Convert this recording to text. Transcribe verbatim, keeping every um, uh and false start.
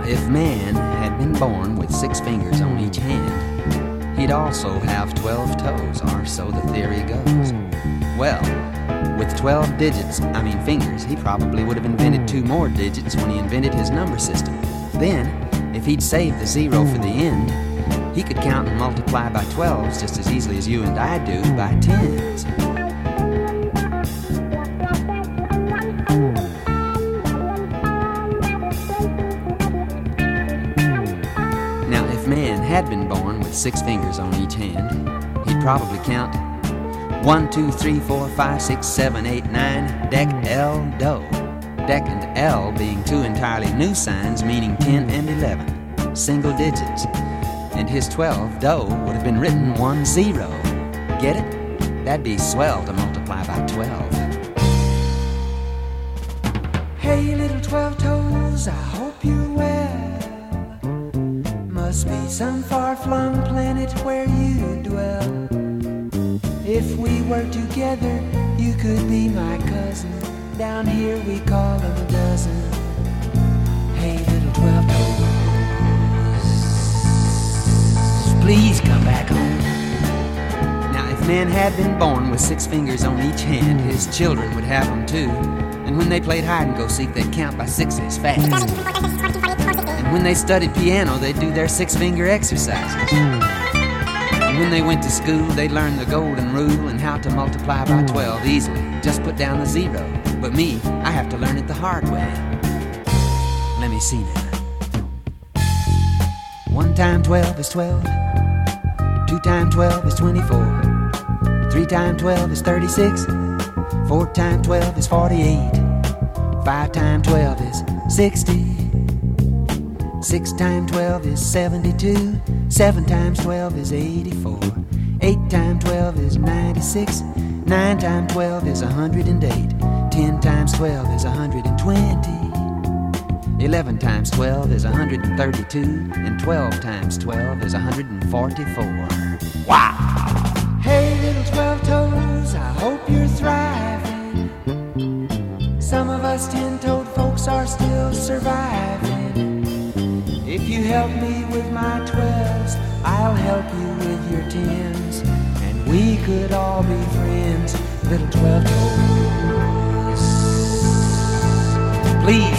if man had been born with six fingers on each hand, he'd also have twelve toes, or so the theory goes. Well, with twelve digits, I mean fingers, he probably would have invented two more digits when he invented his number system. Then, if he'd saved the zero for the end, he could count and multiply by twelves just as easily as you and I do by tens. Now, if man had been born with six fingers on each hand, he'd probably count one, two, three, four, five, six, seven, eight, nine, dec, el, do. Dec and el being two entirely new signs meaning ten and eleven, single digits. And his twelve, do, would have been written one zero. Get it? That'd be swell to multiply by twelve. Hey, little twelve toes, I hope you're well. Must be some far-flung planet where you dwell. If we were together, you could be my cousin. Down here we call them a dozen. Hey, little twelve toes, please come back home. Now, if man had been born with six fingers on each hand, his children would have them too. And when they played hide and go seek, they'd count by sixes fast. And when they studied piano, they'd do their six finger exercises. And when they went to school, they'd learn the golden rule and how to multiply by twelve easily. Just put down the zero. But me, I have to learn it the hard way. Let me see now. One times twelve is twelve. Two times twelve is twenty-four. Three times twelve is thirty-six. Four times twelve is forty-eight. Five times twelve is sixty. Six times twelve is seventy-two. Seven times twelve is eighty-four. Eight times twelve is ninety-six. Nine times twelve is one hundred eight. Ten times twelve is one hundred twenty. Eleven times twelve is one hundred thirty-two. And twelve times twelve is one hundred forty-four. Wow! Hey, little twelve toes, I hope you're thriving. Some of us ten-toed folks are still surviving. If you help me with my twelves, I'll help you with your tens, and we could all be friends, little twelve toes. Please